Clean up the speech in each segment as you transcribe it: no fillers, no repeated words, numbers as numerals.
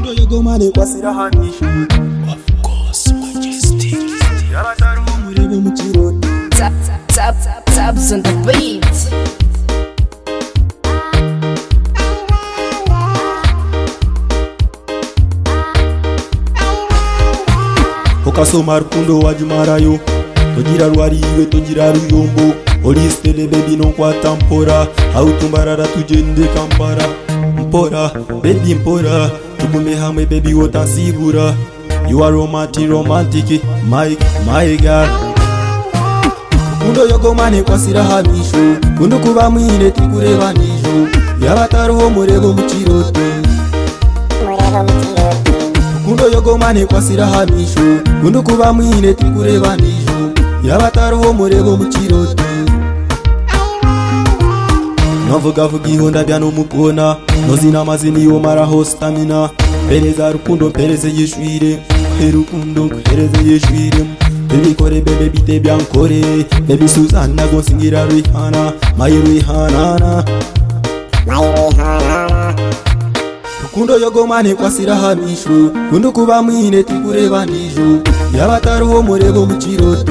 Rukundo yogomane kwasira hamishu. Of course, majestic. Yabataru murebo mukiroti. Tabs on the beat. Okasoma rukundo wajumarayo. Togira rwariwe togira ruyombo. Olistele baby non kwata mpora. Autumbarara tujende kampara. Mpora, baby mpora. Tugume hamwe baby wotansigura. You are romantic, my girl. Rukundo yogomane kwasira hamishu. Kundu kuba mwine tikureba nijo. Yabataruho murebo mukiroti. Rukundo yogomane kwasira hamishu. Kundu kuba mwine tikureba nijo. Yabataruho murebo mukiroti. Navuga ihonda byano mukona. Nozina mazini yo maraho stamina. Pereza rukundo pereze yishwire. Rukundo pereze yishwire. Baby kore bebe bite byankore. Baby Susanna gonsingira Rihanna. My Rihanna. Rukundo yogomane kwasira hamishu. Kundu kuba mwine tikureba nijo. Yabataruho murebo mukiroti.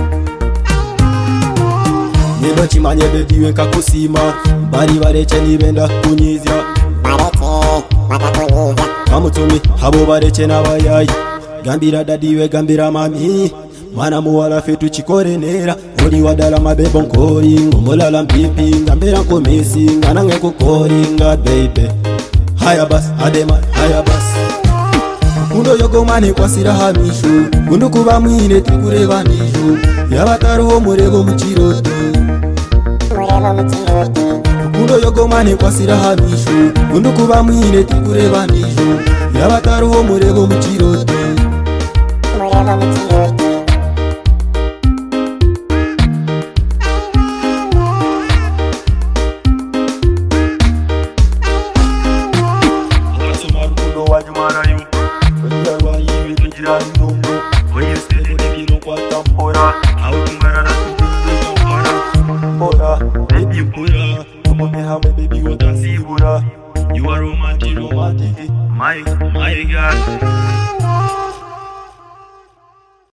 Niba chimanye baby wenka kusima. Bari barece nibenda kunyizya. Kamutumi habo barece n'abayayi. Gambira dadiwe gambira mami. Mana muwala fetu chikorenera. Odi wadala mabebo nkori. Ngomolala mpipi ngambira nkomesi. Nganange kukoringa baby. Haya bas adema haya bas. Rukundo yogomane kwasira hamishu. Kundu kuba mwine tikureba nijo. Yabataruho murebo mukiroti. Rukundo yogomane kwasira hamishu. Kundu kuba mwine tikureba nijo. Yabataruho murebo mukiroti. Okasoma rukundo wajumarayo. Togira rwariwe togira ruyombo. Oyestere baby non kwata mpora. Autumbarara tujende kampara. Mpora, baby mpora. Tugume hamwe baby wotansigura. You are romantic, my girl.